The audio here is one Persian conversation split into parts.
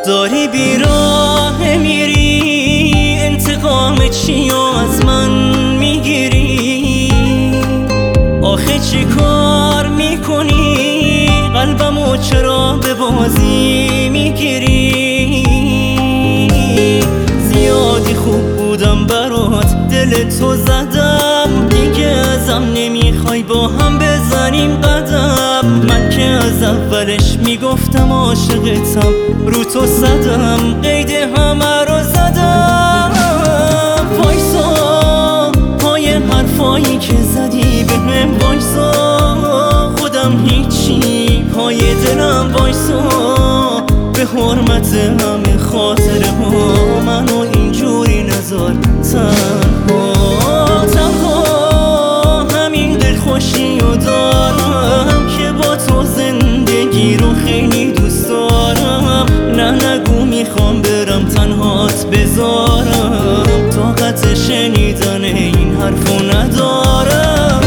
داری بیراه میری، انتقام چی از من میگیری؟ آخه چی کار میکنی؟ قلبمو چرا به بازی میگیری؟ زیادی خوب بودم برات، دل تو زدم، دیگه ازم نمیخوای با هم بزنیم قدم. من که از اولش میگفتم عاشقتم، رو تو زدم، قید همه رو زدم. وایسا پای حرفایی که زدی بهم، وایسا خودم هیچی پای دلم، وایسا به حرمت همه خاطره ها منو اینجوری نذار تنها همین دلخوشی رو دارم که با تو زندگی رو خیلی دوست دارم. نه نگو میخوام برم تنهات بذارم، طاقت شنیدن این حرفو ندارم.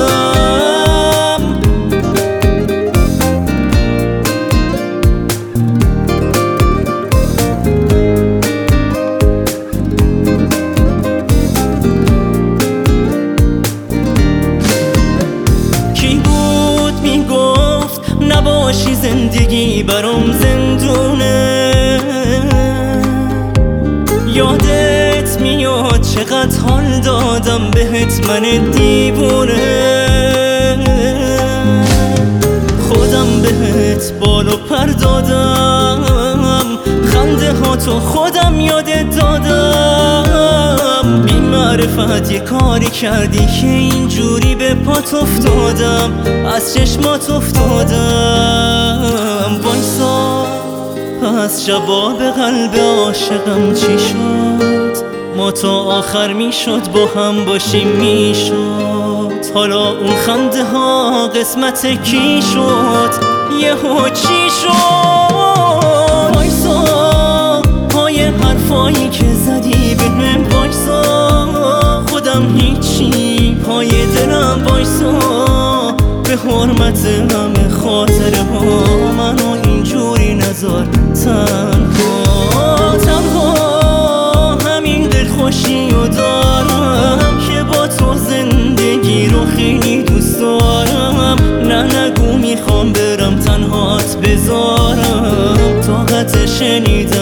نباشی زندگی برام زندونه، یادت میاد چقدر حال دادم بهت من دیوونه. خودم بهت بال و پر دادم، خنده ها تو خودم یادت دادم. بی معرفت یه کاری کردی که اینجوری به پات افتادم، از چشمات افتادم. وایسا پس جواب قلب عاشقم چی شد؟ ما تا آخر میشد با هم باشیم میشد، حالا اون خنده ها قسمت کی شد؟ یهو چی شد؟ وایسا پای حرفایی که زدی بهم، وایسا خودم هیچی پای دلم، وایسا به حرمت همه خاطره ها منو اینجوری نذار تنها همین دلخوشی رو دارم که با تو زندگی رو خیلی دوست دارم. نه نگو میخوام برم تنهات بذارم، طاقت شنیدن